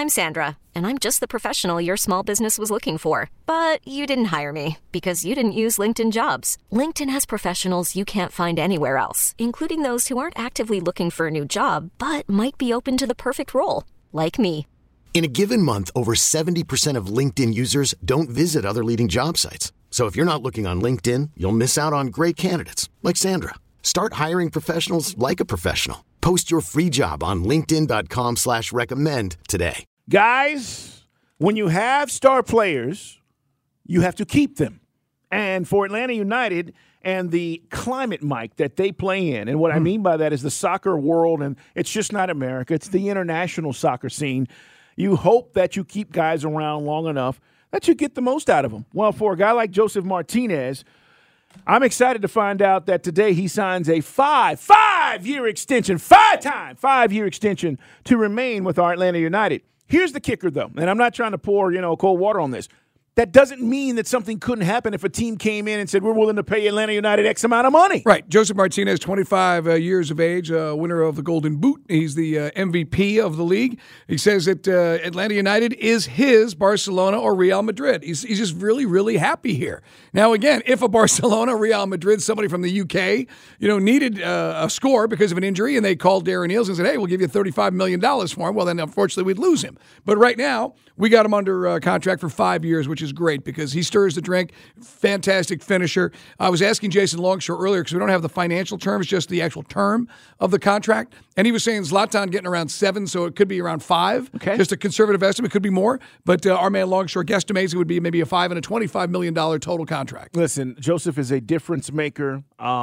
I'm Sandra, and I'm just the professional your small business was looking for. But you didn't hire me because you didn't use LinkedIn Jobs. LinkedIn has professionals you can't find anywhere else, including those who aren't actively looking for a new job, but might be open to the perfect role, like me. In a given month, over 70% of LinkedIn users don't visit other leading job sites. So if you're not looking on LinkedIn, you'll miss out on great candidates like Sandra. Start hiring professionals like a professional. Post your free job on linkedin.com/recommend today. Guys, when you have star players, you have to keep them. And for Atlanta United and the climate, Mike, that they play in, and what I mean by that is the soccer world, and it's just not America, it's the international soccer scene. You hope that you keep guys around long enough that you get the most out of them. Well, for a guy like Josef Martinez, I'm excited to find out that today he signs a five-year extension, five-year extension to remain with our Atlanta United. Here's the kicker, though, and I'm not trying to pour, cold water on this. That doesn't mean that something couldn't happen if a team came in and said, we're willing to pay Atlanta United X amount of money. Right. Josef Martinez, 25 years of age, winner of the Golden Boot. He's the MVP of the league. He says that Atlanta United is his Barcelona or Real Madrid. He's just really, really happy here. Now, again, if a Barcelona, Real Madrid, somebody from the UK, needed a score because of an injury and they called Darren Eales and said, hey, we'll give you $35 million for him, well, then unfortunately we'd lose him. But right now, we got him under contract for 5 years, which is great because he stirs the drink. Fantastic finisher. I was asking Jason Longshore earlier because we don't have the financial terms, just the actual term of the contract. And he was saying Zlatan getting around 7, so it could be around 5. Okay. Just a conservative estimate. Could be more. But our man Longshore guesstimates it would be maybe a $5 and a $25 million total contract. Listen, Josef is a difference maker.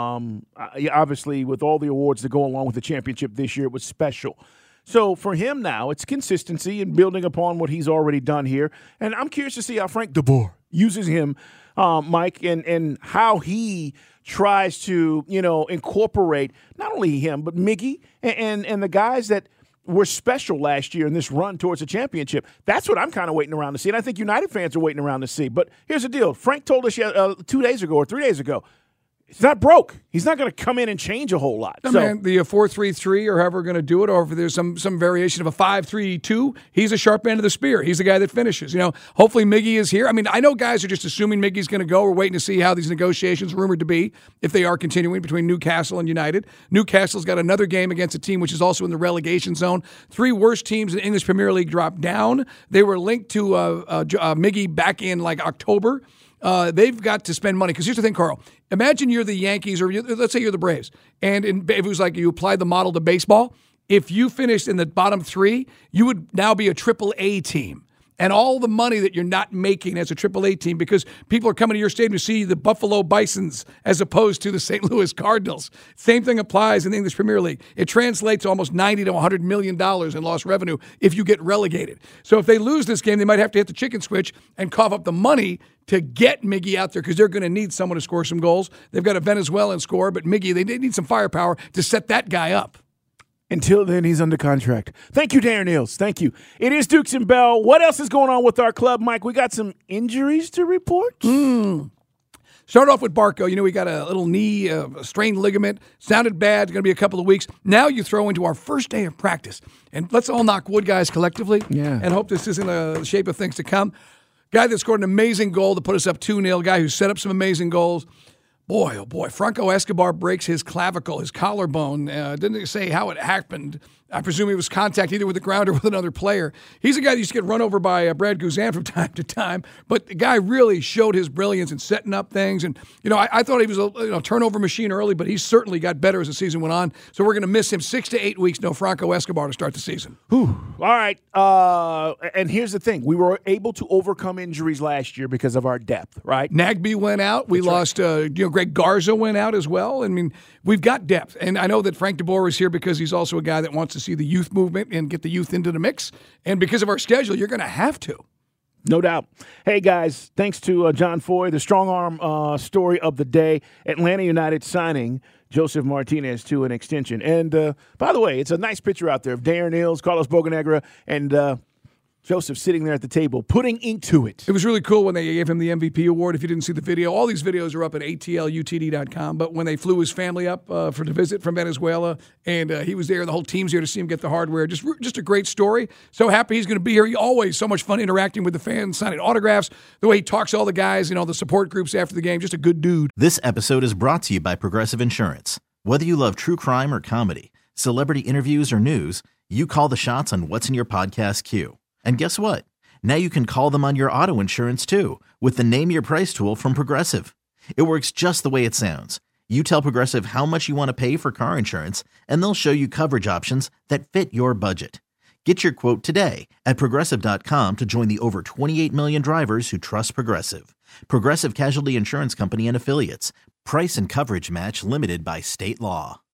Obviously, with all the awards that go along with the championship this year, it was special. So for him now, it's consistency and building upon what he's already done here. And I'm curious to see how Frank de Boer uses him, Mike, and how he tries to, incorporate not only him, but Miggy and the guys that were special last year in this run towards the championship. That's what I'm kind of waiting around to see. And I think United fans are waiting around to see. But here's the deal. Frank told us 2 days ago or 3 days ago, he's not broke. He's not going to come in and change a whole lot. Man, the 4-3-3 or however we're going to do it, or if there's some variation of a 5-3-2, he's a sharp end of the spear. He's the guy that finishes. Hopefully Miggy is here. I mean, I know guys are just assuming Miggy's going to go. We're waiting to see how these negotiations, rumored to be, if they are continuing between Newcastle and United. Newcastle's got another game against a team which is also in the relegation zone. 3 worst teams in the English Premier League dropped down. They were linked to Miggy back in October. They've got to spend money. Because here's the thing, Carl. Imagine you're the Yankees, or let's say you're the Braves. And if it was like you applied the model to baseball, if you finished in the bottom 3, you would now be a AAA team. And all the money that you're not making as a AAA team because people are coming to your stadium to see the Buffalo Bisons as opposed to the St. Louis Cardinals. Same thing applies in the English Premier League. It translates to almost $90 to $100 million in lost revenue if you get relegated. So if they lose this game, they might have to hit the chicken switch and cough up the money to get Miggy out there because they're going to need someone to score some goals. They've got a Venezuelan scorer, but Miggy, they need some firepower to set that guy up. Until then, he's under contract. Thank you, Darren Eales. Thank you. It is Dukes and Bell. What else is going on with our club, Mike? We got some injuries to report? Start off with Barco. We got a little knee, a strained ligament. Sounded bad. It's going to be a couple of weeks. Now you throw into our first day of practice. And let's all knock wood, guys, collectively. Yeah. And hope this isn't the shape of things to come. Guy that scored an amazing goal to put us up 2-0. Guy who set up some amazing goals. Boy, oh boy, Franco Escobar breaks his clavicle, his collarbone. Didn't say how it happened. I presume he was contact either with the ground or with another player. He's a guy that used to get run over by Brad Guzan from time to time, but the guy really showed his brilliance in setting up things. And, I thought he was a turnover machine early, but he certainly got better as the season went on. So we're going to miss him 6 to 8 weeks. No Franco Escobar to start the season. All right. And here's the thing. We were able to overcome injuries last year because of our depth, right? Nagby went out. We lost, Greg Garza went out as well. I mean, we've got depth. And I know that Frank de Boer is here because he's also a guy that wants to see the youth movement and get the youth into the mix. And because of our schedule, you're going to have to. No doubt. Hey, guys, thanks to John Foy, the strong arm story of the day. Atlanta United signing Josef Martinez to an extension. And, by the way, it's a nice picture out there of Darren Eales, Carlos Bocanegra, and Joseph sitting there at the table, putting ink to it. It was really cool when they gave him the MVP award. If you didn't see the video, all these videos are up at atlutd.com. But when they flew his family up for to visit from Venezuela, and he was there, the whole team's there to see him get the hardware. Just a great story. So happy he's going to be here. He always so much fun interacting with the fans, signing autographs, the way he talks to all the guys, the support groups after the game. Just a good dude. This episode is brought to you by Progressive Insurance. Whether you love true crime or comedy, celebrity interviews or news, you call the shots on what's in your podcast queue. And guess what? Now you can call them on your auto insurance too with the Name Your Price tool from Progressive. It works just the way it sounds. You tell Progressive how much you want to pay for car insurance, and they'll show you coverage options that fit your budget. Get your quote today at Progressive.com to join the over 28 million drivers who trust Progressive. Progressive Casualty Insurance Company and Affiliates. Price and coverage match limited by state law.